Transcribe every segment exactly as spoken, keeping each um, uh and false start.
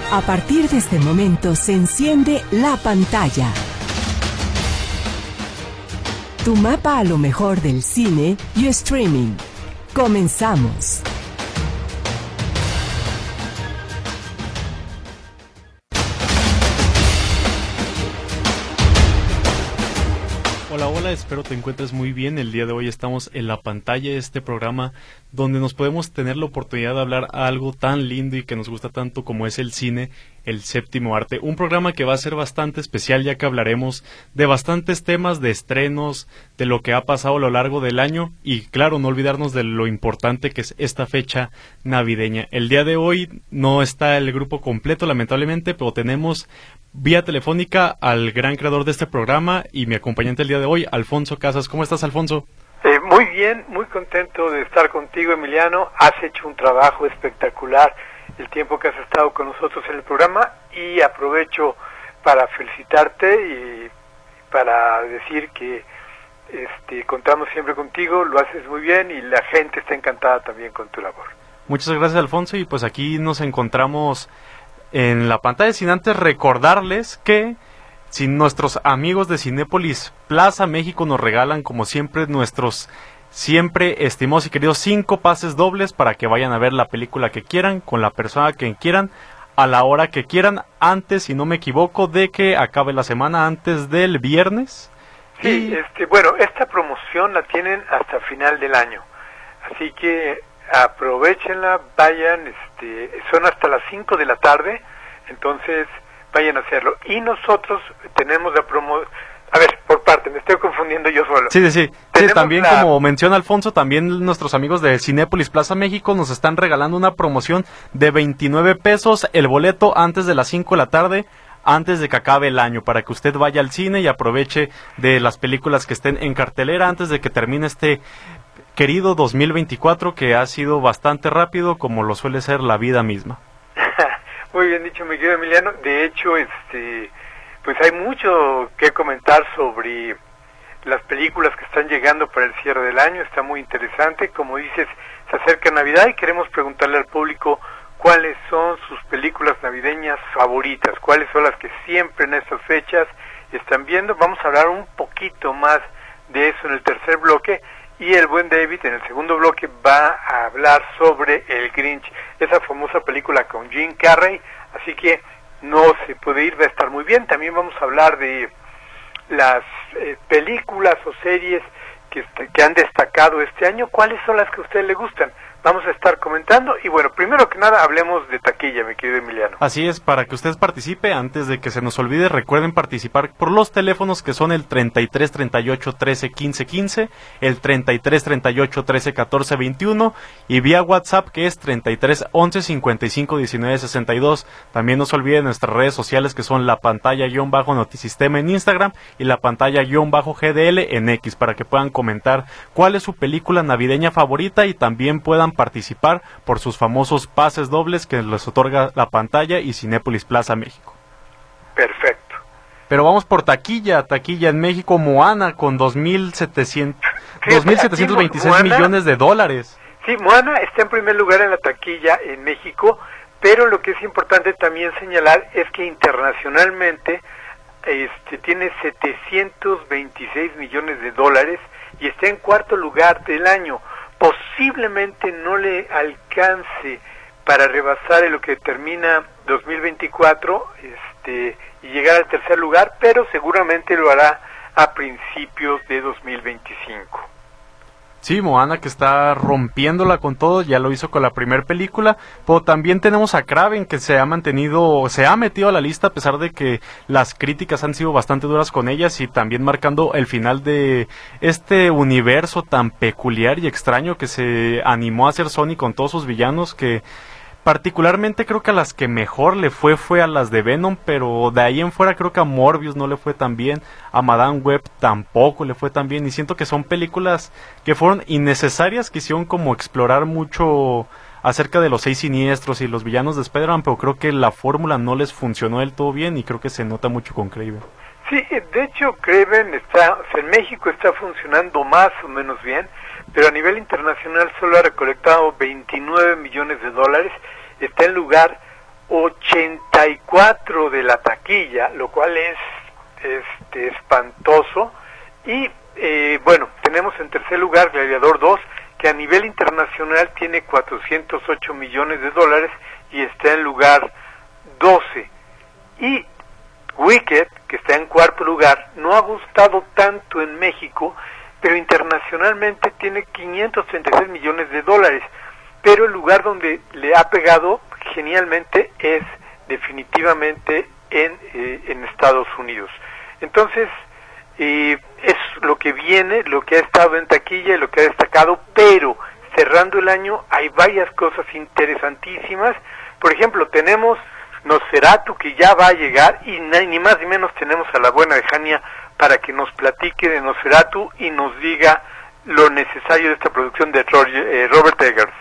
A partir de este momento se enciende la pantalla. Tu mapa a lo mejor del cine y streaming. Comenzamos. Hola, hola, espero te encuentres muy bien. El día de hoy estamos en la pantalla de este programa donde nos podemos tener la oportunidad de hablar algo tan lindo y que nos gusta tanto como es el cine, el séptimo arte. Un programa que va a ser bastante especial ya que hablaremos de bastantes temas, de estrenos, de lo que ha pasado a lo largo del año y claro, no olvidarnos de lo importante que es esta fecha navideña. El día de hoy no está el grupo completo lamentablemente, pero tenemos vía telefónica al gran creador de este programa y mi acompañante el día de hoy, Alfonso Casas. ¿Cómo estás, Alfonso? Eh, muy bien, muy contento de estar contigo, Emiliano. Has hecho un trabajo espectacular el tiempo que has estado con nosotros en el programa y aprovecho para felicitarte y para decir que este, contamos siempre contigo, lo haces muy bien y la gente está encantada también con tu labor. Muchas gracias, Alfonso, y pues aquí nos encontramos en la pantalla, sin antes recordarles que si nuestros amigos de Cinépolis Plaza México nos regalan como siempre nuestros siempre estimados y queridos cinco pases dobles para que vayan a ver la película que quieran, con la persona que quieran, a la hora que quieran, antes, si no me equivoco, de que acabe la semana, antes del viernes. Sí, y... este, bueno, esta promoción la tienen hasta final del año, así que aprovechenla, vayan, este, son hasta las cinco de la tarde, entonces vayan a hacerlo. Y nosotros tenemos la promo... A ver, por parte, me estoy confundiendo yo solo. Sí, sí, sí. sí también la... como menciona Alfonso, también nuestros amigos de Cinépolis Plaza México nos están regalando una promoción de veintinueve pesos el boleto antes de las cinco de la tarde, antes de que acabe el año, para que usted vaya al cine y aproveche de las películas que estén en cartelera antes de que termine este querido dos mil veinticuatro, que ha sido bastante rápido, como lo suele ser la vida misma. Muy bien dicho, mi querido Emiliano. De hecho, este, pues hay mucho que comentar sobre las películas que están llegando para el cierre del año. Está muy interesante. Como dices, se acerca Navidad y queremos preguntarle al público cuáles son sus películas navideñas favoritas, cuáles son las que siempre en estas fechas están viendo. Vamos a hablar un poquito más de eso en el tercer bloque. Y el buen David en el segundo bloque va a hablar sobre El Grinch, esa famosa película con Jim Carrey, así que no se puede ir, va a estar muy bien. También vamos a hablar de las eh, películas o series que, que han destacado este año, cuáles son las que a ustedes les gustan. Vamos a estar comentando y bueno, primero que nada hablemos de taquilla, mi querido Emiliano. Así es, para que usted participe, antes de que se nos olvide, recuerden participar por los teléfonos que son el treinta y tres, treinta y ocho, trece, quince, quince, el treinta y tres, treinta y ocho, trece, catorce, veintiuno y vía WhatsApp que es treinta y tres, once, cincuenta y cinco, diecinueve, sesenta y dos. También no se olviden nuestras redes sociales que son la pantalla guión bajo Notisistema en Instagram y la pantalla guión bajo G D L en X, para que puedan comentar cuál es su película navideña favorita y también puedan participar por sus famosos pases dobles que les otorga la pantalla y Cinépolis Plaza México. Perfecto. Pero vamos por taquilla, taquilla en México, Moana con dos mil setecientos veintiséis millones de dólares. Sí, Moana está en primer lugar en la taquilla en México, pero lo que es importante también señalar es que internacionalmente este tiene setecientos veintiséis millones de dólares y está en cuarto lugar del año. Posiblemente no le alcance para rebasar en lo que termina dos mil veinticuatro este, y llegar al tercer lugar, pero seguramente lo hará a principios de dos mil veinticinco. Sí, Moana que está rompiéndola con todo, ya lo hizo con la primera película, pero también tenemos a Kraven que se ha mantenido, se ha metido a la lista a pesar de que las críticas han sido bastante duras con ellas y también marcando el final de este universo tan peculiar y extraño que se animó a hacer Sony con todos sus villanos, que particularmente creo que a las que mejor le fue fue a las de Venom, pero de ahí en fuera creo que a Morbius no le fue tan bien, a Madame Web tampoco le fue tan bien, y siento que son películas que fueron innecesarias, quisieron como explorar mucho acerca de los seis siniestros y los villanos de Spider-Man, pero creo que la fórmula no les funcionó del todo bien y creo que se nota mucho con Kraven. Sí, de hecho Kraven está, o sea, en México está funcionando más o menos bien, pero a nivel internacional solo ha recolectado veintinueve millones de dólares, está en lugar ochenta y cuatro de la taquilla, lo cual es este, espantoso. Y eh, bueno, tenemos en tercer lugar Gladiador dos, que a nivel internacional tiene cuatrocientos ocho millones de dólares y está en lugar doce. Y Wicked, que está en cuarto lugar, no ha gustado tanto en México, pero internacionalmente tiene quinientos treinta y seis millones de dólares. Pero el lugar donde le ha pegado genialmente es definitivamente en, eh, en Estados Unidos. Entonces, eh, es lo que viene, lo que ha estado en taquilla y lo que ha destacado, pero cerrando el año hay varias cosas interesantísimas. Por ejemplo, tenemos Nosferatu, que ya va a llegar, y ni más ni menos tenemos a la buena de Jania para que nos platique de Nosferatu y nos diga lo necesario de esta producción de Robert Eggers.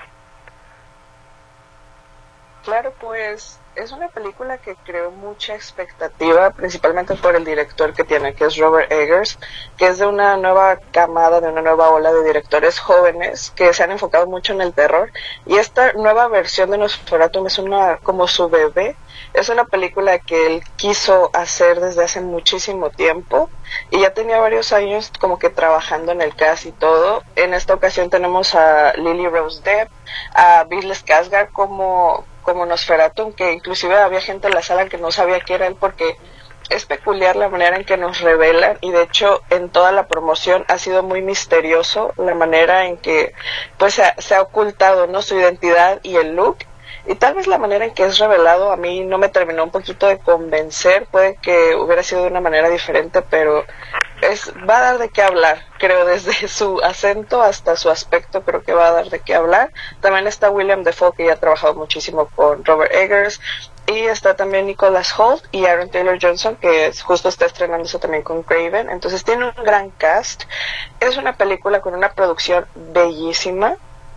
Claro, pues es una película que creó mucha expectativa, principalmente por el director que tiene, que es Robert Eggers, que es de una nueva camada, de una nueva ola de directores jóvenes que se han enfocado mucho en el terror, y esta nueva versión de Nosferatu es una como su bebé. Es una película que él quiso hacer desde hace muchísimo tiempo y ya tenía varios años como que trabajando en el cast y todo. En esta ocasión tenemos a Lily Rose Depp, a Bill Skarsgård como como Nosferatu, que inclusive había gente en la sala que no sabía que era él, porque es peculiar la manera en que nos revelan, y de hecho en toda la promoción ha sido muy misterioso la manera en que pues se ha, se ha ocultado, ¿no?, su identidad y el look. Y tal vez la manera en que es revelado a mí no me terminó un poquito de convencer. Puede que hubiera sido de una manera diferente, pero es va a dar de qué hablar, creo, desde su acento hasta su aspecto, creo que va a dar de qué hablar. También está William Dafoe, que ya ha trabajado muchísimo con Robert Eggers, y está también Nicholas Hoult y Aaron Taylor Johnson, que justo está estrenándose también con Craven. Entonces tiene un gran cast. Es una película con una producción bellísima.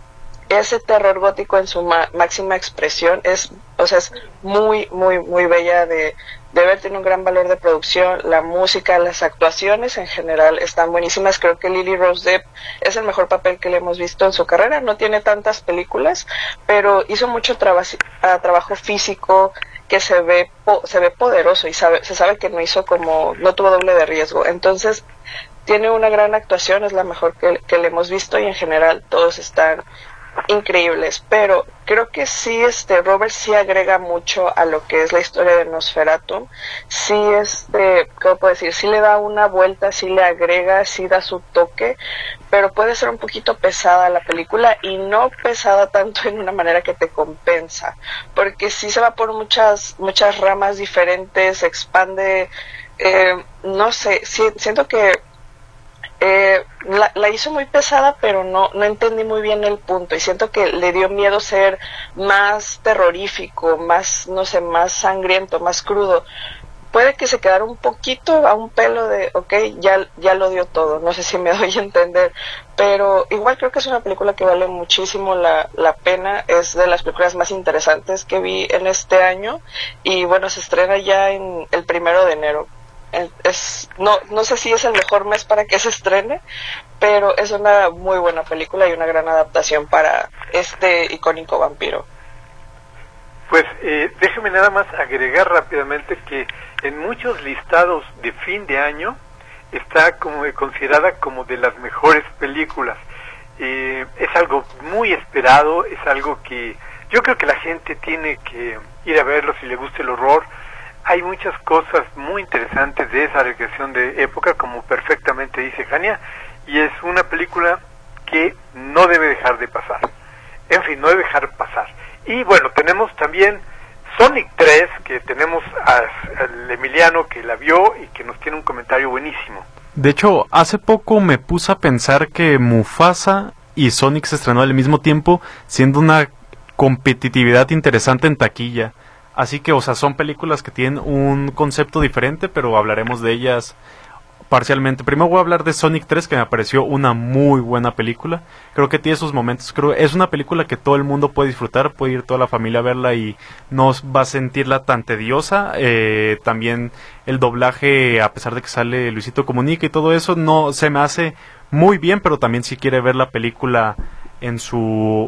Ese terror gótico en su ma- máxima expresión es, o sea, es muy, muy, muy bella de, de ver. Tiene un gran valor de producción. La música, las actuaciones en general están buenísimas. Creo que Lily Rose Depp es el mejor papel que le hemos visto en su carrera. No tiene tantas películas, pero hizo mucho traba- trabajo físico que se ve po- se ve poderoso, y sabe, se sabe que no hizo como, no tuvo doble de riesgo. Entonces tiene una gran actuación, es la mejor que, que le hemos visto, y en general todos están increíbles. Pero creo que sí, este Robert sí agrega mucho a lo que es la historia de Nosferatu. Sí, este, ¿cómo puedo decir? Sí le da una vuelta, sí le agrega, sí da su toque, pero puede ser un poquito pesada la película, y no pesada tanto en una manera que te compensa, porque sí se va por muchas muchas ramas diferentes, se expande, eh, no sé, sí, siento que Eh, la, la hizo muy pesada, pero no, no entendí muy bien el punto, y siento que le dio miedo ser más terrorífico, más, no sé, más sangriento, más crudo. Puede que se quedara un poquito a un pelo de, ok, ya, ya lo dio todo, no sé si me doy a entender, pero igual creo que es una película que vale muchísimo la, la pena. Es de las películas más interesantes que vi en este año, y bueno, se estrena ya en el primero de enero. Es, no, no sé si es el mejor mes para que se estrene, pero es una muy buena película y una gran adaptación para este icónico vampiro. Pues eh, déjeme nada más agregar rápidamente que en muchos listados de fin de año está como considerada como de las mejores películas. Eh, es algo muy esperado, es algo que yo creo que la gente tiene que ir a verlo si le gusta el horror. Hay muchas cosas muy interesantes de esa recreación de época, como perfectamente dice Jania, y es una película que no debe dejar de pasar. En fin, no debe dejar pasar. Y bueno, tenemos también Sonic tres, que tenemos al Emiliano que la vio y que nos tiene un comentario buenísimo. De hecho, hace poco me puse a pensar que Mufasa y Sonic se estrenó al mismo tiempo, siendo una competitividad interesante en taquilla. Así que, o sea, son películas que tienen un concepto diferente, pero hablaremos de ellas parcialmente. Primero voy a hablar de Sonic tres, que me pareció una muy buena película. Creo que tiene sus momentos. Creo es una película que todo el mundo puede disfrutar, puede ir toda la familia a verla y no va a sentirla tan tediosa. Eh, también el doblaje, a pesar de que sale Luisito Comunica y todo eso, no se me hace muy bien, pero también si quiere ver la película en su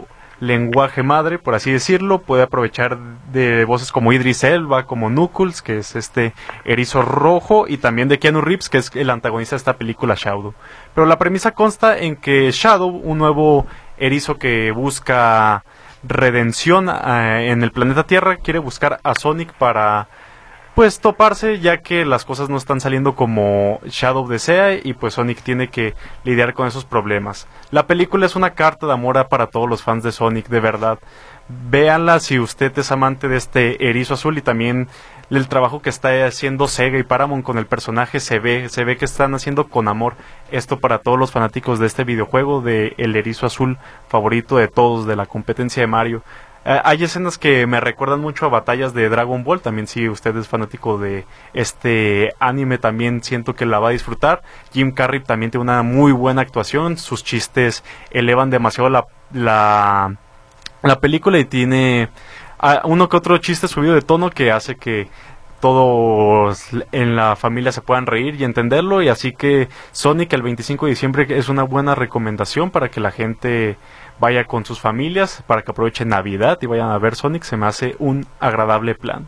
lenguaje madre, por así decirlo. Puede aprovechar de voces como Idris Elba, como Knuckles, que es este erizo rojo, y también de Keanu Reeves, que es el antagonista de esta película, Shadow. Pero la premisa consta en que Shadow, un nuevo erizo que busca redención eh, en el planeta Tierra, quiere buscar a Sonic para pues toparse, ya que las cosas no están saliendo como Shadow desea, y pues Sonic tiene que lidiar con esos problemas. La película es una carta de amor para todos los fans de Sonic, de verdad. Véanla si usted es amante de este erizo azul, y también el trabajo que está haciendo Sega y Paramount con el personaje se ve, se ve que están haciendo con amor esto para todos los fanáticos de este videojuego, de el erizo azul favorito de todos, de la competencia de Mario. Uh, hay escenas que me recuerdan mucho a batallas de Dragon Ball. También, si usted es fanático de este anime, también siento que la va a disfrutar. Jim Carrey también tiene una muy buena actuación. Sus chistes elevan demasiado la, la, la película, y tiene uh, uno que otro chiste subido de tono que hace que todos en la familia se puedan reír y entenderlo. Y así que Sonic el veinticinco de diciembre es una buena recomendación para que la gente vaya con sus familias, para que aprovechen Navidad y vayan a ver Sonic. Se me hace un agradable plan.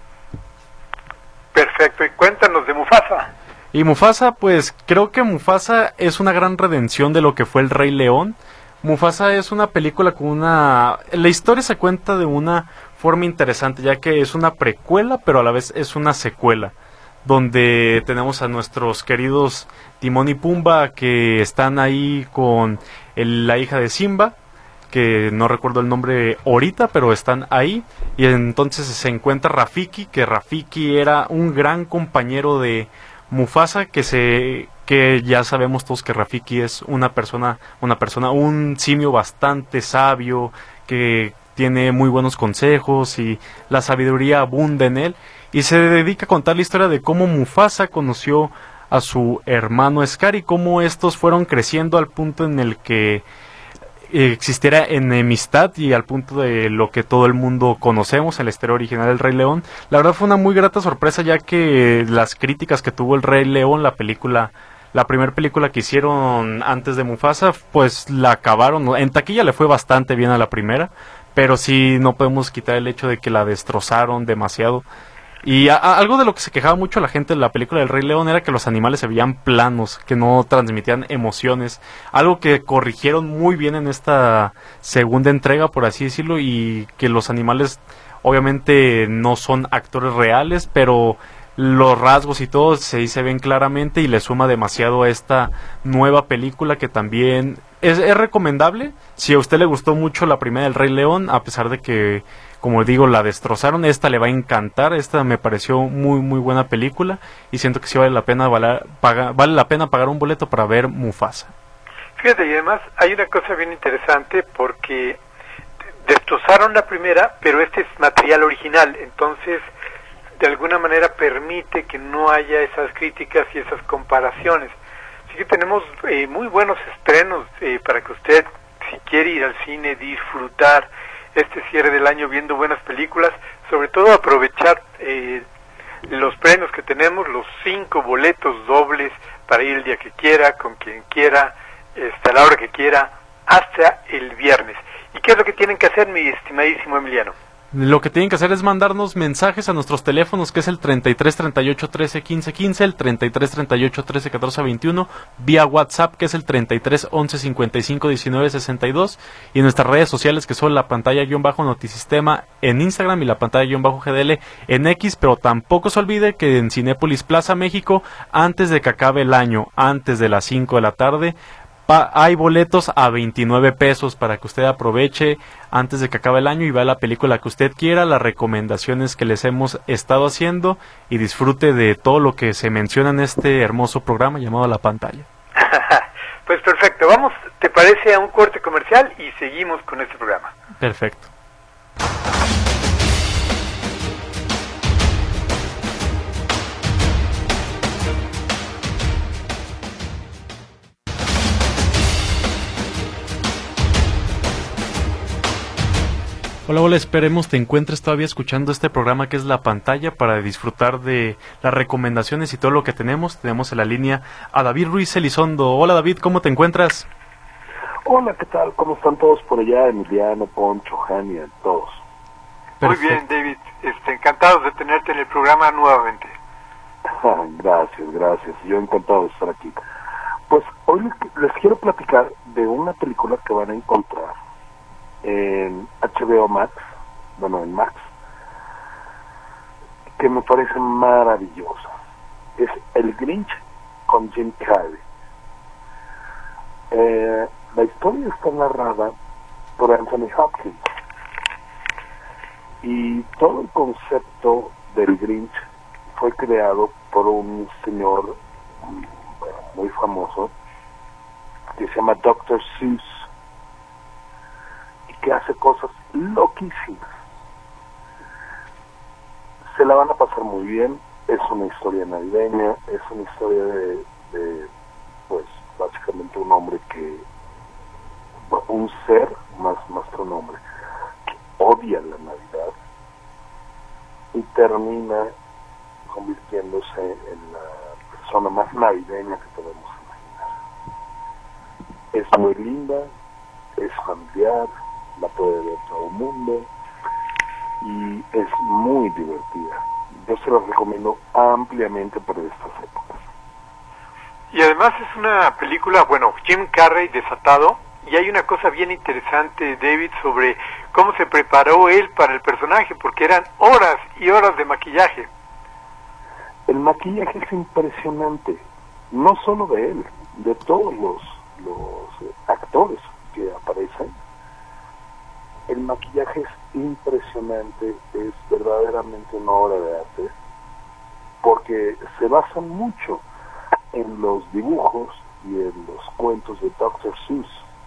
Perfecto, y cuéntanos de Mufasa. Y Mufasa, pues creo que Mufasa es una gran redención de lo que fue El Rey León. Mufasa es una película con una... La historia se cuenta de una forma interesante, ya que es una precuela, pero a la vez es una secuela, donde tenemos a nuestros queridos Timón y Pumba, que están ahí con el, la hija de Simba, que no recuerdo el nombre ahorita, pero están ahí. Y entonces se encuentra Rafiki, que Rafiki era un gran compañero de Mufasa, que se que ya sabemos todos que Rafiki es una persona, una persona, un simio bastante sabio, que tiene muy buenos consejos y la sabiduría abunda en él. Y se dedica a contar la historia de cómo Mufasa conoció a su hermano Scar y cómo estos fueron creciendo al punto en el que existiera enemistad, y al punto de lo que todo el mundo conocemos, el historia original del Rey León. La verdad fue una muy grata sorpresa, ya que las críticas que tuvo el Rey León, la película, la primera película que hicieron antes de Mufasa, pues la acabaron. En taquilla le fue bastante bien a la primera, pero sí no podemos quitar el hecho de que la destrozaron demasiado. Y a, a, algo de lo que se quejaba mucho la gente de la película del Rey León era que los animales se veían planos, que no transmitían emociones. Algo que corrigieron muy bien en esta segunda entrega, por así decirlo, y que los animales obviamente no son actores reales, pero los rasgos y todo se, se ven claramente, y le suma demasiado a esta nueva película, que también es, es recomendable. Si a usted le gustó mucho la primera del Rey León, a pesar de que, como digo, la destrozaron, esta le va a encantar. Esta me pareció muy muy buena película, y siento que sí vale la pena valer, paga, vale la pena pagar un boleto para ver Mufasa. Fíjate, y además hay una cosa bien interesante, porque destrozaron la primera, pero este es material original, entonces de alguna manera permite que no haya esas críticas y esas comparaciones. Así que tenemos eh, muy buenos estrenos eh, para que usted, si quiere ir al cine, disfrutar este cierre del año viendo buenas películas, sobre todo aprovechar eh, los premios que tenemos, los cinco boletos dobles para ir el día que quiera, con quien quiera, hasta la hora que quiera, hasta el viernes. ¿Y qué es lo que tienen que hacer, mi estimadísimo Emiliano? Lo que tienen que hacer es mandarnos mensajes a nuestros teléfonos, que es el treinta y tres, treinta y ocho, trece, quince, quince, el treinta y tres, treinta y ocho, trece, catorce, veintiuno, vía WhatsApp, que es el treinta y tres, once, cincuenta y cinco, diecinueve, sesenta y dos, y en nuestras redes sociales, que son la pantalla guión bajo Notisistema en Instagram y la pantalla guión bajo G D L en X. Pero tampoco se olvide que en Cinépolis Plaza México, antes de que acabe el año, antes de las cinco de la tarde, hay boletos a veintinueve pesos para que usted aproveche antes de que acabe el año y vea la película que usted quiera, las recomendaciones que les hemos estado haciendo, y disfrute de todo lo que se menciona en este hermoso programa llamado La Pantalla. Pues perfecto, vamos, ¿te parece, a un corte comercial y seguimos con este programa? Perfecto. Hola, hola, esperemos te encuentres todavía escuchando este programa que es La Pantalla, para disfrutar de las recomendaciones y todo lo que tenemos. Tenemos en la línea a David Ruiz Elizondo. Hola David, ¿cómo te encuentras? Hola, ¿qué tal? ¿Cómo están todos por allá? Emiliano, Poncho, Jania, todos. Muy Perfecto. bien, David. Este, encantados de tenerte en el programa nuevamente. Gracias, gracias. Yo encantado de estar aquí. Pues hoy les, les quiero platicar de una película que van a encontrar en H B O Max, bueno, en Max, que me parece maravillosa. Es El Grinch con Jim Carrey. Eh, la historia está narrada por Anthony Hopkins y todo el concepto del Grinch fue creado por un señor bueno, muy famoso que se llama doctor Seuss y que hace cosas loquísimas. Se la van a pasar muy bien. Es una historia navideña, es una historia de, de pues básicamente un hombre que, un ser, más, más que un hombre, que odia la Navidad y termina convirtiéndose en la persona más navideña que podemos imaginar. Es muy linda, es familiar, la puede ver todo el mundo y es muy divertida. Yo se los recomiendo ampliamente para estas épocas. Y además es una película, bueno, Jim Carrey desatado, y hay una cosa bien interesante, David, sobre cómo se preparó él para el personaje, porque eran horas y horas de maquillaje. El maquillaje es impresionante, no solo de él, de todos los, los actores que aparecen. El maquillaje es impresionante, es verdaderamente una obra de arte, porque se basan mucho en los dibujos y en los cuentos de doctor Seuss,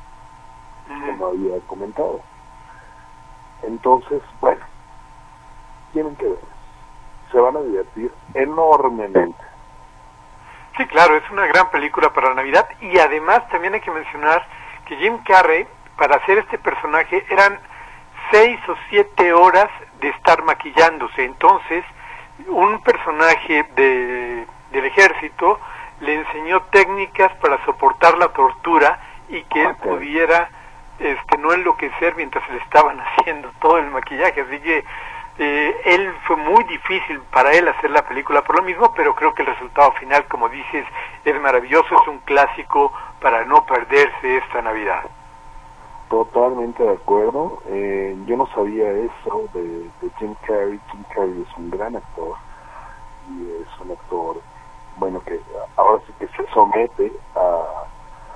como había comentado. Entonces, bueno, tienen que ver, se van a divertir enormemente. Sí, claro, es una gran película para la Navidad, y además también hay que mencionar que Jim Carrey, para hacer este personaje, eran seis o siete horas de estar maquillándose. Entonces, un personaje de, del ejército le enseñó técnicas para soportar la tortura y que él Okay. pudiera este, no enloquecer mientras le estaban haciendo todo el maquillaje. Así que eh, él fue muy difícil para él hacer la película por lo mismo, pero creo que el resultado final, como dices, es maravilloso, es un clásico para no perderse esta Navidad. Totalmente de acuerdo. Eh, yo no sabía eso de, de Jim Carrey. Jim Carrey es un gran actor y es un actor, bueno, que ahora sí que se somete a,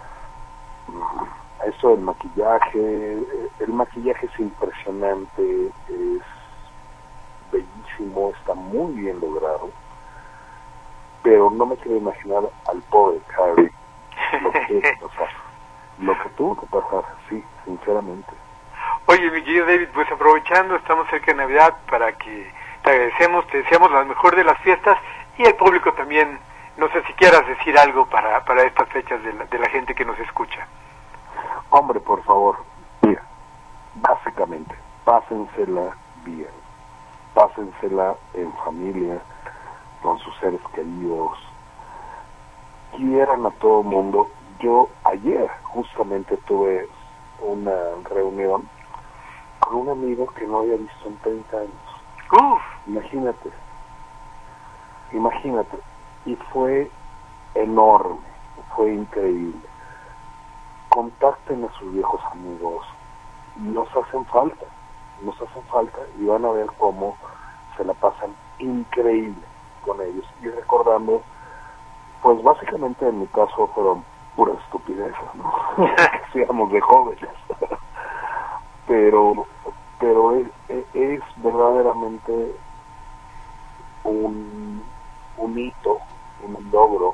a eso del maquillaje. El maquillaje es impresionante, es bellísimo, está muy bien logrado, pero no me quiero imaginar al pobre Carrey lo que, o sea, lo que tuvo que pasar, sí, sinceramente. Oye, mi querido David, pues aprovechando, estamos cerca de Navidad, para que te agradecemos, te deseamos la mejor de las fiestas, y el público también, no sé si quieras decir algo para, para estas fechas de la, de la gente que nos escucha. Hombre, por favor, mira, básicamente, pásensela bien, pásensela en familia, con sus seres queridos, quieran a todo el mundo. Yo ayer justamente tuve una reunión con un amigo que no había visto en treinta años. Uf. Imagínate, imagínate, y fue enorme, fue increíble. Contacten a sus viejos amigos, nos hacen falta, nos hacen falta y van a ver cómo se la pasan increíble con ellos. Y recordando, pues básicamente en mi caso fueron pura estupidez, ¿no? Que seamos de jóvenes. pero pero es, es verdaderamente un, un hito, un logro,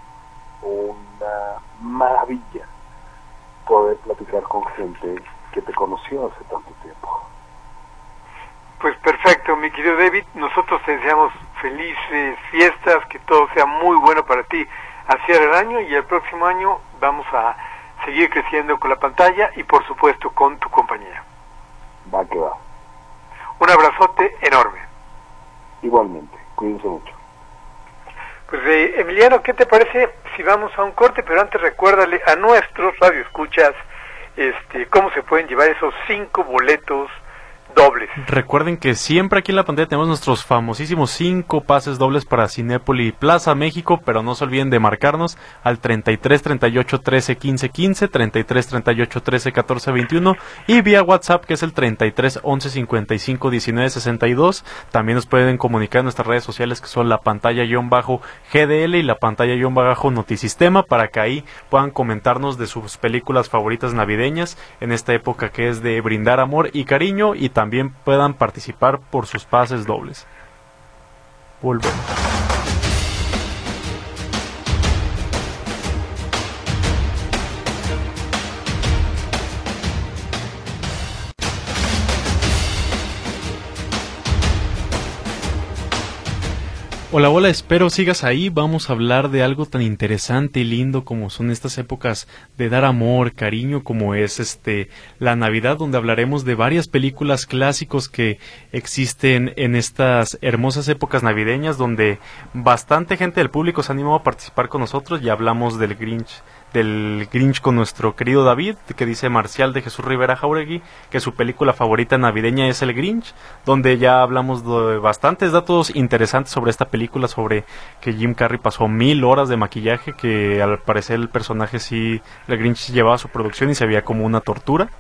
una maravilla poder platicar con gente que te conoció hace tanto tiempo. Pues perfecto, mi querido David, nosotros te deseamos felices fiestas, que todo sea muy bueno para ti al cierre del año, y el próximo año vamos a seguir creciendo con la pantalla y por supuesto con tu compañía. Va que va. Un abrazote enorme. Igualmente, cuídense mucho. Pues eh, Emiliano, ¿qué te parece si vamos a un corte? Pero antes recuérdale a nuestros radioescuchas este, cómo se pueden llevar esos cinco boletos dobles. Recuerden que siempre aquí en la pantalla tenemos nuestros famosísimos cinco pases dobles para Cinépolis Plaza México, pero no se olviden de marcarnos al treinta y tres, treinta y ocho, trece, quince, quince, treinta y tres, treinta y ocho, trece, catorce, veintiuno y vía WhatsApp, que es el treinta y tres, once, cincuenta y cinco, diecinueve, sesenta y dos. También nos pueden comunicar en nuestras redes sociales, que son la pantalla-G D L y la pantalla-Notisistema, para que ahí puedan comentarnos de sus películas favoritas navideñas en esta época que es de brindar amor y cariño, y también puedan participar por sus pases dobles. Volvemos. Hola, hola, espero sigas ahí. Vamos a hablar de algo tan interesante y lindo como son estas épocas de dar amor, cariño, como es este la Navidad, donde hablaremos de varias películas clásicos que existen en estas hermosas épocas navideñas, donde bastante gente del público se ha animado a participar con nosotros. Ya hablamos del Grinch, del Grinch con nuestro querido David, que dice Marcial de Jesús Rivera Jauregui que su película favorita navideña es el Grinch, donde ya hablamos de bastantes datos interesantes sobre esta película, sobre que Jim Carrey pasó mil horas de maquillaje, que al parecer el personaje sí, el Grinch llevaba su producción y se veía como una tortura.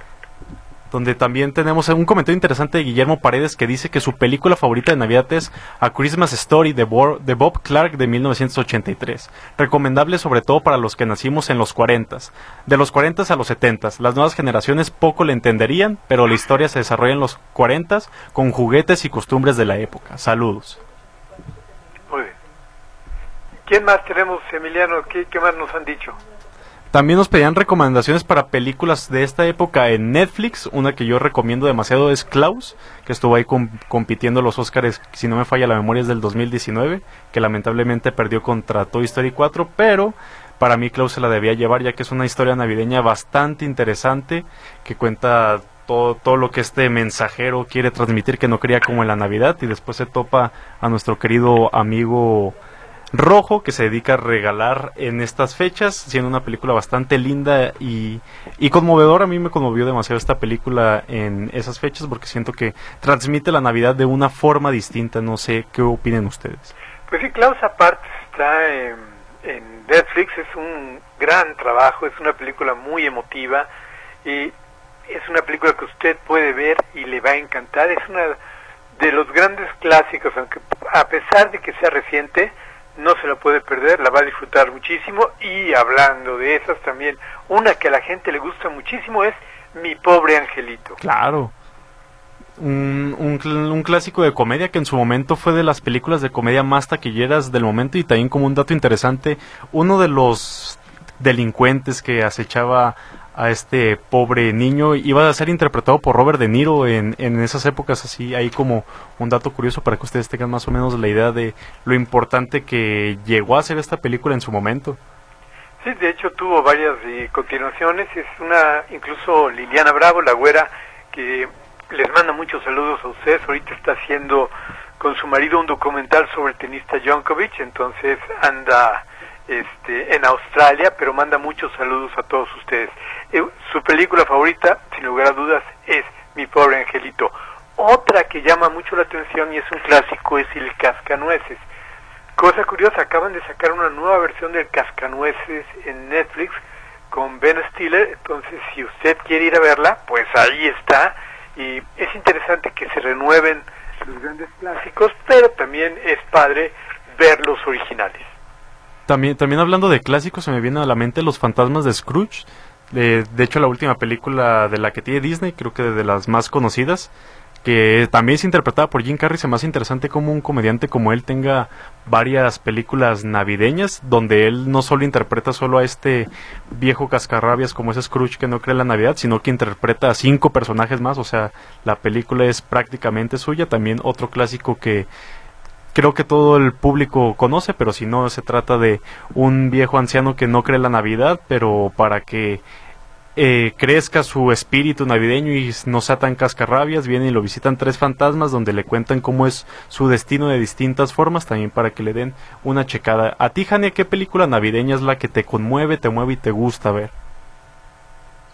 Donde también tenemos un comentario interesante de Guillermo Paredes, que dice que su película favorita de Navidad es A Christmas Story de, Bo- de Bob Clark de mil novecientos ochenta y tres. Recomendable sobre todo para los que nacimos en los cuarentas. De los cuarentas a los setentas. Las nuevas generaciones poco le entenderían, pero la historia se desarrolla en los cuarentas con juguetes y costumbres de la época. Saludos. Muy bien. ¿Quién más tenemos, Emiliano? ¿Qué, qué más nos han dicho? También nos pedían recomendaciones para películas de esta época en Netflix. Una que yo recomiendo demasiado es Klaus, que estuvo ahí com- compitiendo los Oscars, si no me falla la memoria es del dos mil diecinueve, que lamentablemente perdió contra Toy Story cuatro, pero para mí Klaus se la debía llevar, ya que es una historia navideña bastante interesante, que cuenta todo, todo lo que este mensajero quiere transmitir, que no quería como en la Navidad, y después se topa a nuestro querido amigo Rojo, que se dedica a regalar en estas fechas, siendo una película bastante linda y, y conmovedora. A mí me conmovió demasiado esta película en esas fechas, porque siento que transmite la Navidad de una forma distinta. No sé qué opinen ustedes. Pues sí, Klaus aparte está en, en Netflix, es un gran trabajo, es una película muy emotiva y es una película que usted puede ver y le va a encantar. Es una de los grandes clásicos, aunque a pesar de que sea reciente, no se la puede perder, la va a disfrutar muchísimo. Y hablando de esas también, una que a la gente le gusta muchísimo es Mi Pobre Angelito. Claro, un, un, un clásico de comedia que en su momento fue de las películas de comedia más taquilleras del momento. Y también, como un dato interesante, uno de los delincuentes que acechaba a este pobre niño iba a ser interpretado por Robert De Niro en, en esas épocas. Así, ahí como un dato curioso para que ustedes tengan más o menos la idea de lo importante que llegó a ser esta película en su momento. Sí, de hecho tuvo varias eh, continuaciones. Es una, incluso Liliana Bravo, la güera, que les manda muchos saludos a ustedes. Ahorita está haciendo con su marido un documental sobre el tenista Djokovic, entonces anda este, en Australia, pero manda muchos saludos a todos ustedes. Eh, su película favorita, sin lugar a dudas, es Mi Pobre Angelito. Otra que llama mucho la atención y es un clásico es El Cascanueces. Cosa curiosa, acaban de sacar una nueva versión del Cascanueces en Netflix con Ben Stiller, entonces si usted quiere ir a verla, pues ahí está. Y es interesante que se renueven los grandes clásicos, pero también es padre ver los originales. También, también hablando de clásicos, se me vienen a la mente Los Fantasmas de Scrooge. De, de hecho, la última película de la que tiene Disney, creo que de las más conocidas, que también es interpretada por Jim Carrey. Se me hace interesante como un comediante como él tenga varias películas navideñas, donde él no solo interpreta solo a este viejo cascarrabias como ese Scrooge que no cree en la Navidad, sino que interpreta a cinco personajes más. O sea, la película es prácticamente suya. También otro clásico que creo que todo el público conoce, pero si no, se trata de un viejo anciano que no cree en la Navidad, pero para que eh, crezca su espíritu navideño y no sea tan cascarrabias, vienen y lo visitan tres fantasmas, donde le cuentan cómo es su destino de distintas formas, también para que le den una checada. A ti, Jania, ¿qué película navideña es la que te conmueve, te mueve y te gusta ver?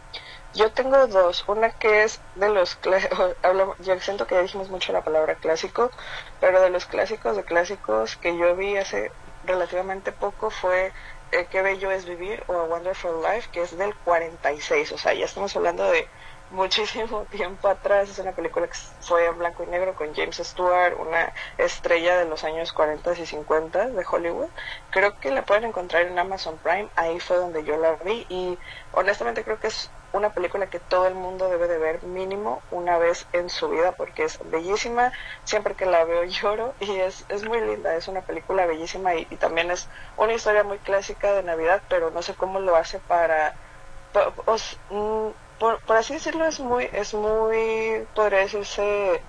Yo tengo dos, una que es de los clásicos, yo siento que ya dijimos mucho la palabra clásico, pero de los clásicos de clásicos que yo vi hace relativamente poco fue eh, Qué bello es vivir o A Wonderful Life, que es del cuarenta y seis, o sea, ya estamos hablando de muchísimo tiempo atrás. Es una película que fue en blanco y negro con James Stewart, una estrella de los años cuarenta y cincuenta de Hollywood. Creo que la pueden encontrar en Amazon Prime, ahí fue donde yo la vi y honestamente creo que es una película que todo el mundo debe de ver mínimo una vez en su vida porque es bellísima. Siempre que la veo lloro y es, es muy linda, es una película bellísima y, y también es una historia muy clásica de Navidad, pero no sé cómo lo hace para... para os, mm, Por, por así decirlo, es muy, es muy, podría decirse,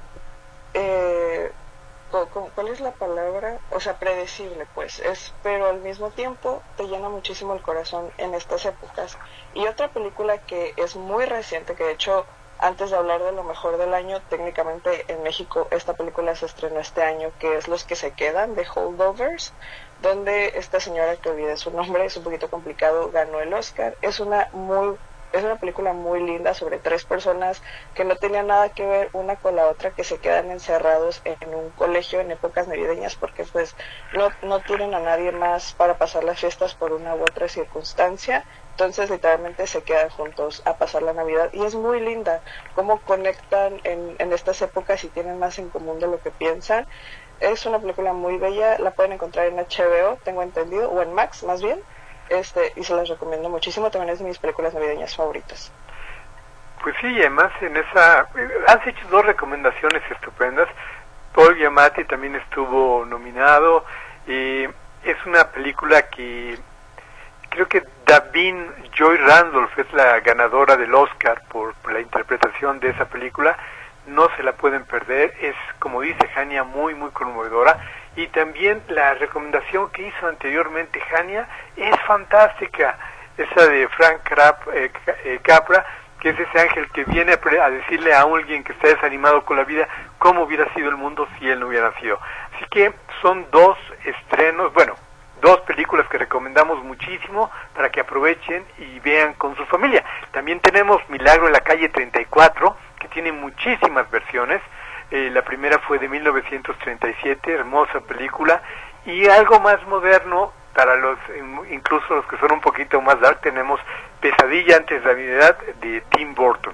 eh, ¿cuál es la palabra? O sea, predecible, pues, es, pero al mismo tiempo te llena muchísimo el corazón en estas épocas. Y otra película que es muy reciente, que de hecho, antes de hablar de lo mejor del año, técnicamente en México esta película se estrenó este año, que es Los que se quedan, de Holdovers, donde esta señora, que olvidé su nombre, es un poquito complicado, ganó el Oscar. Es una muy Es una película muy linda sobre tres personas que no tenían nada que ver una con la otra, que se quedan encerrados en un colegio en épocas navideñas porque pues no, no tienen a nadie más para pasar las fiestas por una u otra circunstancia. Entonces literalmente se quedan juntos a pasar la Navidad y es muy linda cómo conectan en, en estas épocas y tienen más en común de lo que piensan. Es una película muy bella, la pueden encontrar en H B O, tengo entendido, o en Max más bien. Este, y se las recomiendo muchísimo, también es de mis películas navideñas favoritas. Pues sí, y además en esa, has hecho dos recomendaciones estupendas. Paul Giamatti también estuvo nominado, y es una película que creo que Da'Vine Joy Randolph es la ganadora del Oscar por, por la interpretación de esa película. No se la pueden perder, es, como dice Jania, muy muy conmovedora. Y también la recomendación que hizo anteriormente Jania es fantástica, esa de Frank Crap, eh, eh, Capra, que es ese ángel que viene a, pre- a decirle a alguien que está desanimado con la vida cómo hubiera sido el mundo si él no hubiera nacido. Así que son dos estrenos, bueno, dos películas que recomendamos muchísimo para que aprovechen y vean con su familia. También tenemos Milagro en la calle treinta y cuatro, que tiene muchísimas versiones. Eh, la primera fue de mil novecientos treinta y siete, hermosa película, y algo más moderno para los, incluso los que son un poquito más dark, tenemos Pesadilla antes de Navidad de Tim Burton.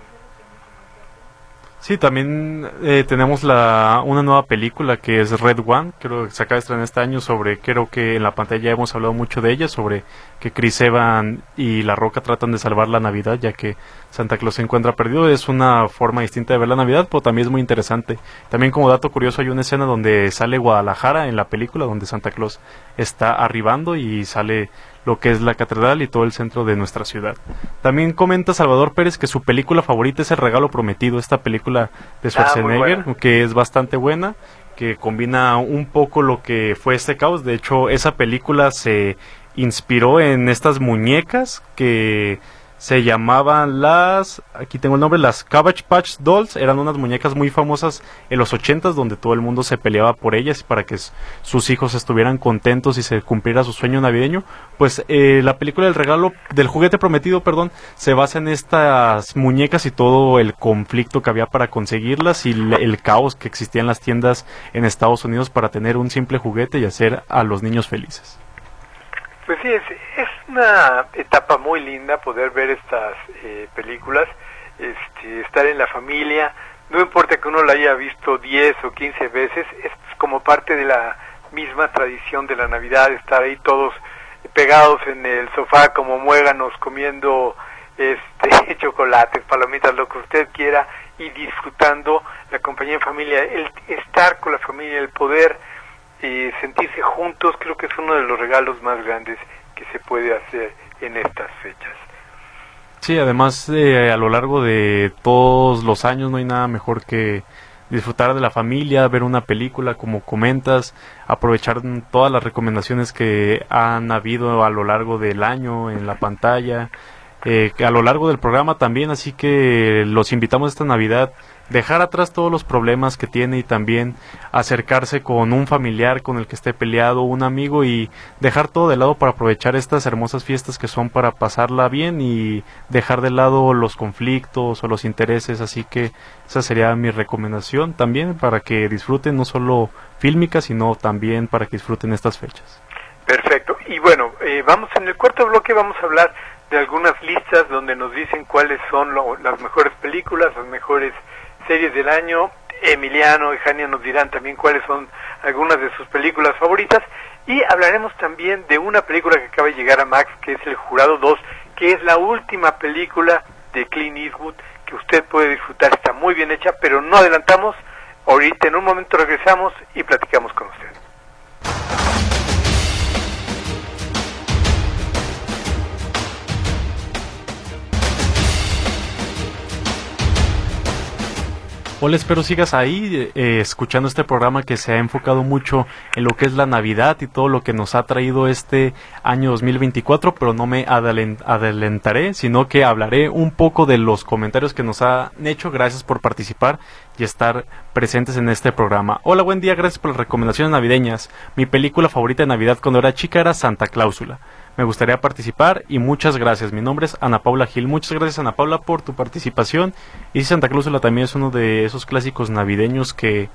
Sí, también eh, tenemos la una nueva película que es Red One, creo que se acaba de estrenar este año, sobre, creo que en la pantalla hemos hablado mucho de ella, sobre que Chris Evans y La Roca tratan de salvar la Navidad, ya que Santa Claus se encuentra perdido. Es una forma distinta de ver la Navidad, pero también es muy interesante. También, como dato curioso, hay una escena donde sale Guadalajara en la película, donde Santa Claus está arribando y sale lo que es la catedral y todo el centro de nuestra ciudad. También comenta Salvador Pérez que su película favorita es El Regalo Prometido, esta película de Schwarzenegger, ah, que es bastante buena, que combina un poco lo que fue este caos. De hecho, esa película se inspiró en estas muñecas que se llamaban las, aquí tengo el nombre, las Cabbage Patch Dolls. Eran unas muñecas muy famosas en los ochentas, donde todo el mundo se peleaba por ellas para que s- sus hijos estuvieran contentos y se cumpliera su sueño navideño. Pues eh, la película del regalo, del juguete prometido, perdón, se basa en estas muñecas y todo el conflicto que había para conseguirlas y l- el caos que existía en las tiendas en Estados Unidos para tener un simple juguete y hacer a los niños felices. Pues sí, es, es una etapa muy linda poder ver estas eh, películas, este, estar en la familia, no importa que uno la haya visto diez o quince veces, es como parte de la misma tradición de la Navidad, estar ahí todos pegados en el sofá como muéganos, comiendo este chocolates, palomitas, lo que usted quiera, y disfrutando la compañía en familia, el estar con la familia, el poder y sentirse juntos, creo que es uno de los regalos más grandes que se puede hacer en estas fechas. Sí, además eh, a lo largo de todos los años no hay nada mejor que disfrutar de la familia, ver una película, como comentas, aprovechar todas las recomendaciones que han habido a lo largo del año en la pantalla, eh, a lo largo del programa también, así que los invitamos esta Navidad dejar atrás todos los problemas que tiene y también acercarse con un familiar con el que esté peleado, un amigo, y dejar todo de lado para aprovechar estas hermosas fiestas que son para pasarla bien y dejar de lado los conflictos o los intereses. Así que esa sería mi recomendación también, para que disfruten no solo fílmica, sino también para que disfruten estas fechas. Perfecto. Y bueno, eh, vamos en el cuarto bloque, vamos a hablar de algunas listas donde nos dicen cuáles son lo, las mejores películas, las mejores series del año. Emiliano y Jania nos dirán también cuáles son algunas de sus películas favoritas, y hablaremos también de una película que acaba de llegar a Max, que es El Jurado dos, que es la última película de Clint Eastwood que usted puede disfrutar. Está muy bien hecha, pero no adelantamos. Ahorita en un momento regresamos y platicamos con usted. Hola, espero sigas ahí eh, escuchando este programa que se ha enfocado mucho en lo que es la Navidad y todo lo que nos ha traído este año dos mil veinticuatro, pero no me adelent- adelantaré, sino que hablaré un poco de los comentarios que nos han hecho. Gracias por participar y estar presentes en este programa. Hola, buen día, gracias por las recomendaciones navideñas. Mi película favorita de Navidad cuando era chica era Santa Cláusula. Me gustaría participar y muchas gracias. Mi nombre es Ana Paula Gil. Muchas gracias, Ana Paula, por tu participación. Y Santa Cláusula también es uno de esos clásicos navideños que,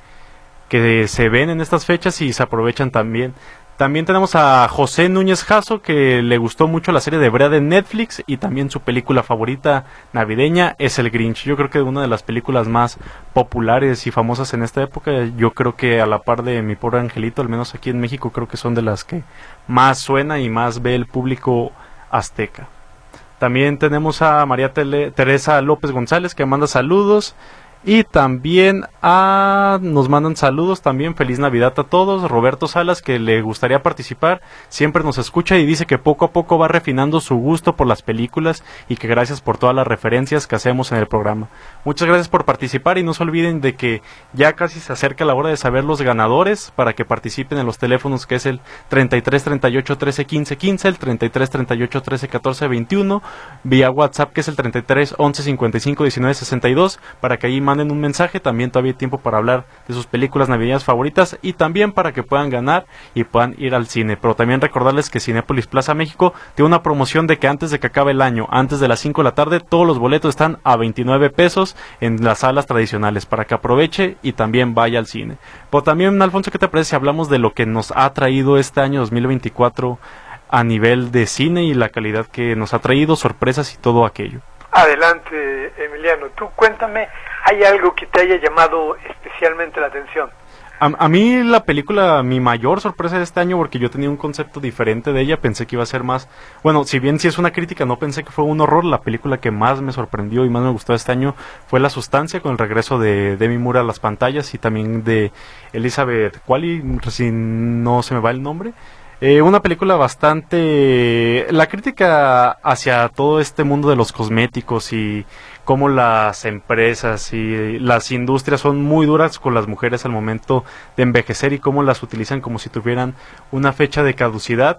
que se ven en estas fechas y se aprovechan también. También tenemos a José Núñez Jasso, que le gustó mucho la serie de Brea de Netflix y también su película favorita navideña es El Grinch. Yo creo que una de las películas más populares y famosas en esta época. Yo creo que a la par de Mi Pobre Angelito, al menos aquí en México, creo que son de las que más suena y más ve el público azteca. También tenemos a María Tele- Teresa López González, que manda saludos. Y también a, nos mandan saludos también, feliz Navidad a todos. Roberto Salas, que le gustaría participar, siempre nos escucha y dice que poco a poco va refinando su gusto por las películas y que gracias por todas las referencias que hacemos en el programa. Muchas gracias por participar y no se olviden de que ya casi se acerca la hora de saber los ganadores para que participen en los teléfonos, que es el treinta y tres, treinta y ocho, trece, quince, quince, el treinta y tres, treinta y ocho, trece, catorce, veintiuno, vía WhatsApp, que es el treinta y tres, once, cincuenta y cinco, diecinueve, sesenta y dos, para que ahí manden un mensaje. También todavía hay tiempo para hablar de sus películas navideñas favoritas y también para que puedan ganar y puedan ir al cine. Pero también recordarles que Cinépolis Plaza México tiene una promoción de que antes de que acabe el año, antes de las cinco de la tarde, todos los boletos están a veintinueve pesos en las salas tradicionales, para que aproveche y también vaya al cine. Pero también, Alfonso, ¿qué te parece si hablamos de lo que nos ha traído este año dos mil veinticuatro a nivel de cine y la calidad que nos ha traído, sorpresas y todo aquello? Adelante, Emiliano, tú cuéntame, ¿hay algo que te haya llamado especialmente la atención? A, a mí la película, mi mayor sorpresa de este año, porque yo tenía un concepto diferente de ella, pensé que iba a ser más, bueno, si bien sí es una crítica, no pensé que fue un horror. La película que más me sorprendió y más me gustó este año fue La Sustancia, con el regreso de Demi Moore a las pantallas y también de Elizabeth Qualley, si no se me va el nombre. Eh, una película bastante... La crítica hacia todo este mundo de los cosméticos y cómo las empresas y las industrias son muy duras con las mujeres al momento de envejecer y cómo las utilizan como si tuvieran una fecha de caducidad.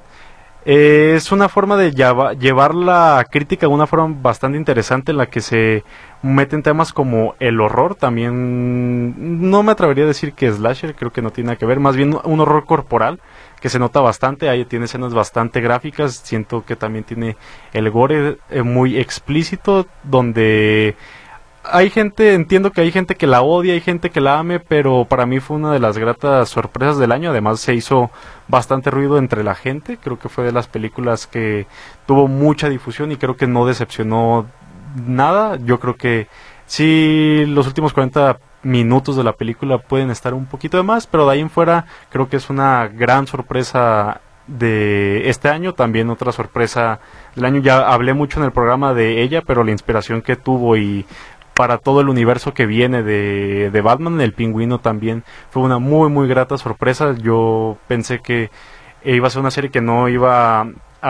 Eh, es una forma de lleva, llevar la crítica de una forma bastante interesante, en la que se meten temas como el horror. También no me atrevería a decir que slasher, creo que no tiene nada que ver, más bien un horror corporal que se nota bastante. Ahí tiene escenas bastante gráficas, siento que también tiene el gore eh, muy explícito, donde hay gente, entiendo que hay gente que la odia, hay gente que la ame, pero para mí fue una de las gratas sorpresas del año. Además se hizo bastante ruido entre la gente, creo que fue de las películas que tuvo mucha difusión y creo que no decepcionó nada. Yo creo que sí, los últimos cuarenta minutos de la película pueden estar un poquito de más, pero de ahí en fuera creo que es una gran sorpresa de este año. También otra sorpresa del año, ya hablé mucho en el programa de ella, pero la inspiración que tuvo y para todo el universo que viene de, de Batman, El Pingüino, también fue una muy muy grata sorpresa. Yo pensé que iba a ser una serie que no iba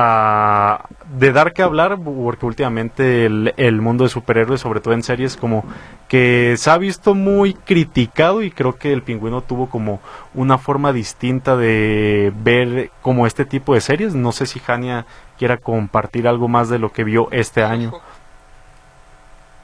a de dar que hablar, porque últimamente el, el mundo de superhéroes, sobre todo en series, como que se ha visto muy criticado, y creo que El Pingüino tuvo como una forma distinta de ver como este tipo de series. No sé si Jania quiera compartir algo más de lo que vio este año.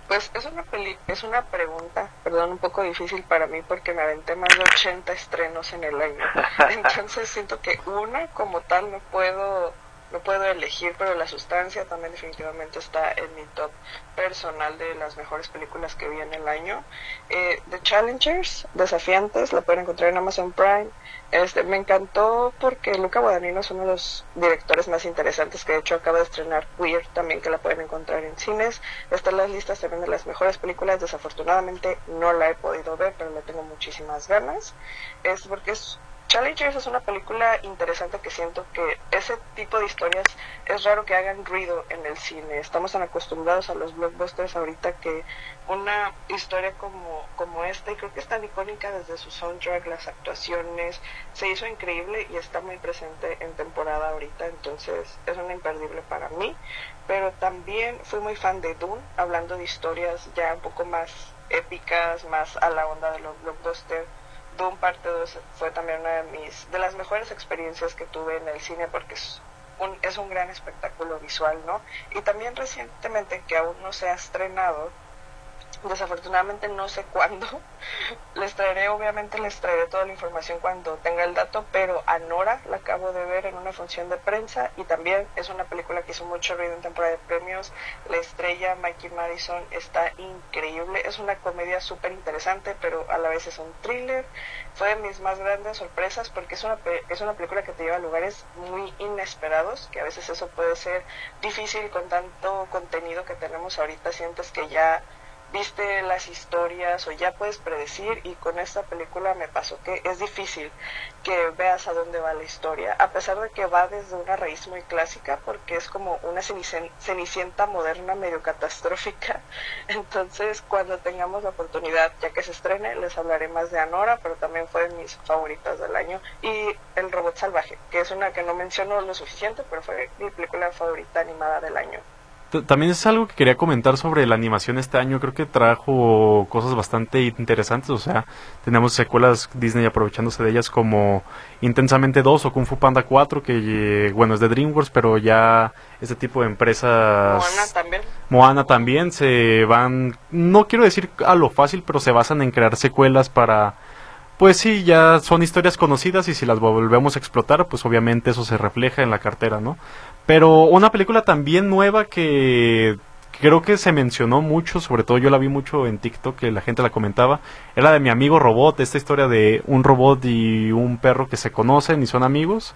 Pues es una peli es una pregunta, perdón, un poco difícil para mí porque me aventé más de ochenta estrenos en el año. Entonces siento que una como tal no puedo no puedo elegir, pero La Sustancia también definitivamente está en mi top personal de las mejores películas que vi en el año. Eh, The Challengers, Desafiantes, la pueden encontrar en Amazon Prime. Este, me encantó porque Luca Guadagnino es uno de los directores más interesantes, que de hecho acaba de estrenar Queer también, que la pueden encontrar en cines. Está en las listas también de las mejores películas. Desafortunadamente no la he podido ver, pero le tengo muchísimas ganas. Es porque es Challengers es una película interesante que siento que ese tipo de historias es raro que hagan ruido en el cine. Estamos tan acostumbrados a los blockbusters ahorita que una historia como, como esta, y creo que es tan icónica desde su soundtrack, las actuaciones, se hizo increíble y está muy presente en temporada ahorita, entonces es una imperdible para mí. Pero también fui muy fan de Dune, hablando de historias ya un poco más épicas, más a la onda de los blockbusters. Dune parte dos fue también una de mis de las mejores experiencias que tuve en el cine porque es un, es un gran espectáculo visual, ¿no? Y también recientemente, que aún no se ha estrenado, desafortunadamente no sé cuándo, les traeré, obviamente les traeré toda la información cuando tenga el dato, pero Anora la acabo de ver en una función de prensa y también es una película que hizo mucho ruido en temporada de premios. La estrella Mikey Madison está increíble, es una comedia súper interesante, pero a la vez es un thriller. Fue de mis más grandes sorpresas porque es una, es una película que te lleva a lugares muy inesperados, que a veces eso puede ser difícil con tanto contenido que tenemos ahorita, sientes que ya viste las historias o ya puedes predecir, y con esta película me pasó que es difícil que veas a dónde va la historia, a pesar de que va desde una raíz muy clásica porque es como una cenicienta moderna medio catastrófica. Entonces cuando tengamos la oportunidad, ya que se estrene, les hablaré más de Anora, pero también fue de mis favoritas del año. Y El Robot Salvaje, que es una que no menciono lo suficiente, pero fue mi película favorita animada del año. También es algo que quería comentar sobre la animación este año. Creo que trajo cosas bastante interesantes. O sea, tenemos secuelas Disney aprovechándose de ellas, como Intensamente dos o Kung Fu Panda cuatro, que bueno, es de DreamWorks, pero ya este tipo de empresas... Moana también. Moana también se van, no quiero decir a lo fácil, pero se basan en crear secuelas para... Pues sí, ya son historias conocidas y si las volvemos a explotar, pues obviamente eso se refleja en la cartera, ¿no? Pero una película también nueva que creo que se mencionó mucho, sobre todo yo la vi mucho en TikTok, que la gente la comentaba, era de Mi Amigo Robot, esta historia de un robot y un perro que se conocen y son amigos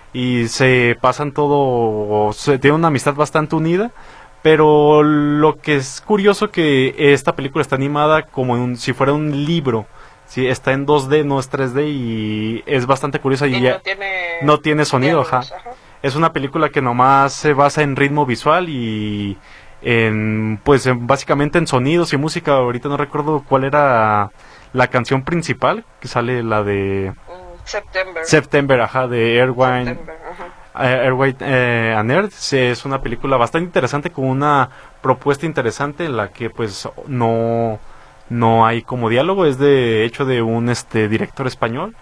y se pasan todo, se tienen una amistad bastante unida. Pero lo que es curioso que esta película está animada como un, si fuera un libro. Sí, está en dos D, no es tres D, y es bastante curiosa. Y, y ya no tiene, no tiene sonido, ajá. ajá. Es una película que nomás se basa en ritmo visual y en, pues, en, básicamente en sonidos y música. Ahorita no recuerdo cuál era la canción principal, que sale la de... September. September, ajá, de Airwine. September, ajá. Airway eh, and Earth. Sí, es una película bastante interesante, con una propuesta interesante en la que pues no... No hay como diálogo, es de hecho de un este director español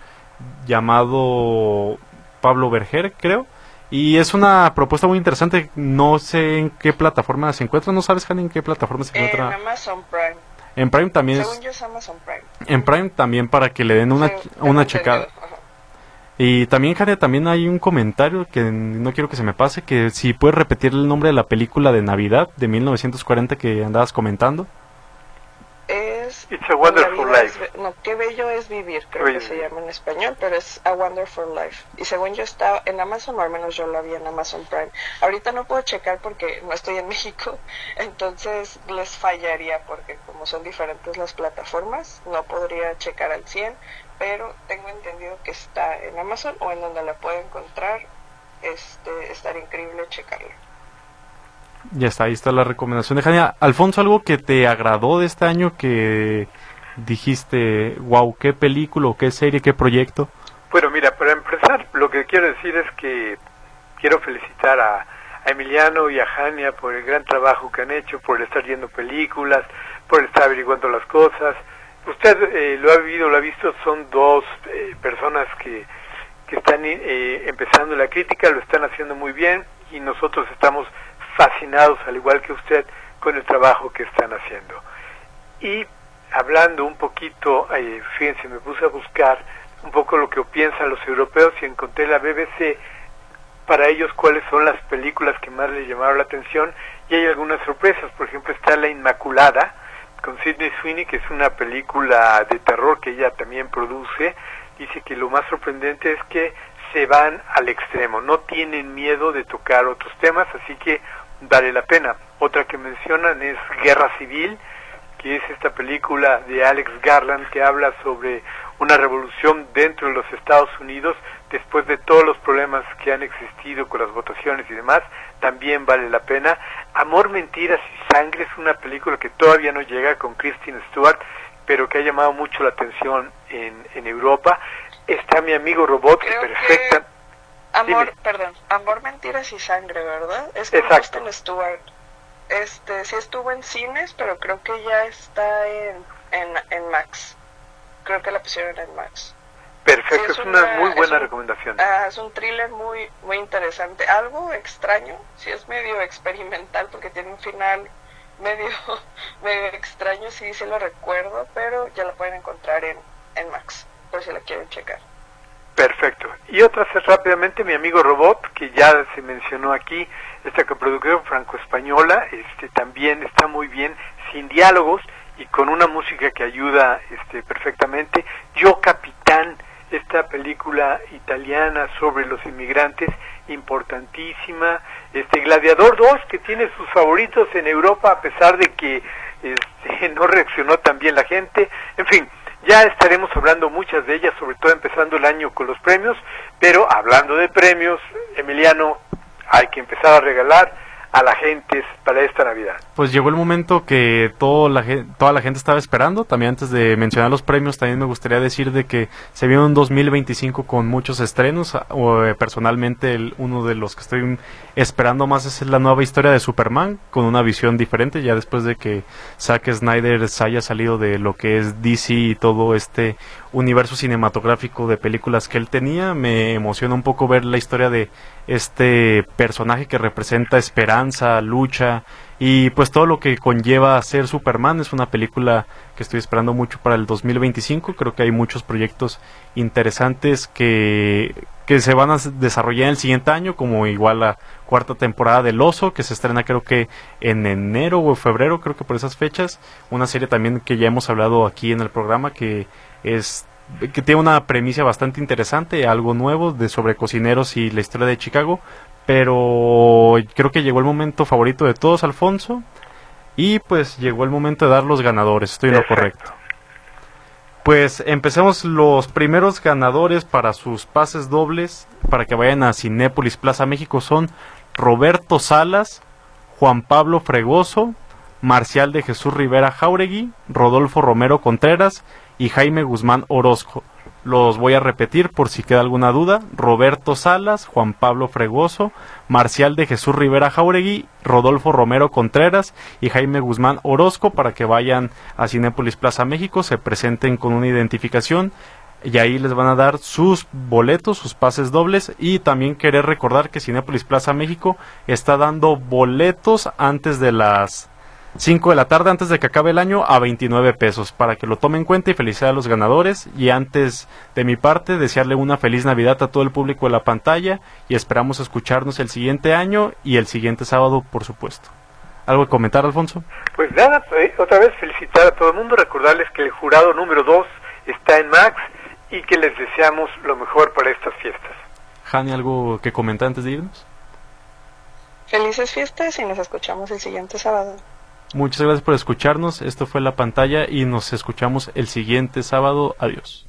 llamado Pablo Berger, creo. Y es una propuesta muy interesante. No sé en qué plataforma se encuentra. ¿No sabes, Jani, en qué plataforma se encuentra? En Amazon Prime. En Prime también. Según es, yo es Amazon Prime. En Prime también, para que le den una, Sí, una checada. Ajá. Y también, Jani, también hay un comentario que no quiero que se me pase, que si puedes repetir el nombre de la película de Navidad de mil novecientos cuarenta que andabas comentando. Es It's a Wonderful Life. Es, no, Qué bello es vivir, creo Bello. que se llama en español, pero es A Wonderful Life. Y según yo está en Amazon, o al menos yo la vi en Amazon Prime. Ahorita no puedo checar porque no estoy en México, entonces les fallaría porque como son diferentes las plataformas, no podría checar al cien, pero tengo entendido que está en Amazon o en donde la puedo encontrar. Este, estaría increíble checarla. Ya está, ahí está la recomendación de Jania. Alfonso, ¿algo que te agradó de este año, que dijiste, wow, qué película, o qué serie, qué proyecto? Bueno, mira, para empezar, lo que quiero decir es que quiero felicitar a, a Emiliano y a Jania por el gran trabajo que han hecho, por estar viendo películas, por estar averiguando las cosas. Usted eh, lo ha vivido, lo ha visto, son dos eh, personas que, que están eh, empezando la crítica, lo están haciendo muy bien y nosotros estamos fascinados, al igual que usted, con el trabajo que están haciendo. Y hablando un poquito, eh, fíjense, me puse a buscar un poco lo que piensan los europeos y encontré la B B C, para ellos cuáles son las películas que más les llamaron la atención, y hay algunas sorpresas. Por ejemplo, está La Inmaculada, con Sydney Sweeney, que es una película de terror que ella también produce. Dice que lo más sorprendente es que se van al extremo, no tienen miedo de tocar otros temas, así que vale la pena. Otra que mencionan es Guerra Civil, que es esta película de Alex Garland que habla sobre una revolución dentro de los Estados Unidos después de todos los problemas que han existido con las votaciones y demás. También vale la pena. Amor, Mentiras y Sangre es una película que todavía no llega, con Kristen Stewart, pero que ha llamado mucho la atención en, en Europa. Está Mi Amigo Robot, Creo que perfecta. Que... Amor, Dime. perdón, Amor, Mentiras y Sangre, ¿verdad? Es con Exacto. Kristen Stewart. Este, sí estuvo en cines, pero creo que ya está en, en, en Max. Creo que la pusieron en Max. Perfecto, Sí, es, una, una- muy buena es un- recomendación. Ah, es un thriller muy muy interesante, algo extraño, sí es medio experimental porque tiene un final medio medio extraño, sí, sí lo recuerdo, pero ya la pueden encontrar en, en Max, por si la quieren checar. Perfecto. Y otra es rápidamente Mi Amigo Robot, que ya se mencionó aquí, esta coproducción franco-española, este, también está muy bien, sin diálogos y con una música que ayuda este, perfectamente. Yo Capitán, esta película italiana sobre los inmigrantes, importantísima. Este Gladiador dos, que tiene sus favoritos en Europa, a pesar de que este, no reaccionó tan bien la gente. En fin, ya estaremos hablando muchas de ellas, sobre todo empezando el año con los premios, pero hablando de premios, Emiliano, hay que empezar a regalar a la gente para esta Navidad. Pues llegó el momento que todo la, gen- toda la gente estaba esperando. También antes de mencionar los premios, también me gustaría decir de que se viene un dos mil veinticinco con muchos estrenos. O, eh, personalmente, el, uno de los que estoy esperando más es la nueva historia de Superman, con una visión diferente, ya después de que Zack Snyder se haya salido de lo que es D C y todo este universo cinematográfico de películas que él tenía. Me emociona un poco ver la historia de este personaje que representa esperanza, lucha y pues todo lo que conlleva a ser Superman. Es una película que estoy esperando mucho para el dos mil veinticinco. Creo que hay muchos proyectos interesantes que, que se van a desarrollar en el siguiente año, como igual la cuarta temporada del Oso, que se estrena creo que en enero o febrero, creo que por esas fechas. Una serie también que ya hemos hablado aquí en el programa, que es que tiene una premisa bastante interesante, algo nuevo de sobre cocineros y la historia de Chicago. Pero creo que llegó el momento favorito de todos, Alfonso, y pues llegó el momento de dar los ganadores. Estoy en lo correcto. Pues empecemos. Los primeros ganadores para sus pases dobles para que vayan a Cinépolis Plaza México son Roberto Salas, Juan Pablo Fregoso, Marcial de Jesús Rivera Jauregui, Rodolfo Romero Contreras y Jaime Guzmán Orozco. Los voy a repetir por si queda alguna duda: Roberto Salas, Juan Pablo Fregoso, Marcial de Jesús Rivera Jauregui, Rodolfo Romero Contreras y Jaime Guzmán Orozco, para que vayan a Cinépolis Plaza México, se presenten con una identificación y ahí les van a dar sus boletos, sus pases dobles. Y también querer recordar que Cinépolis Plaza México está dando boletos antes de las cinco de la tarde, antes de que acabe el año, a veintinueve pesos, para que lo tomen en cuenta. Y felicidades a los ganadores. Y antes de mi parte, desearle una feliz Navidad a todo el público de la pantalla, y esperamos escucharnos el siguiente año y el siguiente sábado, por supuesto. ¿Algo que comentar, Alfonso? Pues nada, eh, otra vez felicitar a todo el mundo, recordarles que el jurado número dos está en Max y que les deseamos lo mejor para estas fiestas. Jani, ¿algo que comentar antes de irnos? Felices fiestas y nos escuchamos el siguiente sábado. Muchas gracias por escucharnos. Esto fue La Pantalla y nos escuchamos el siguiente sábado. Adiós.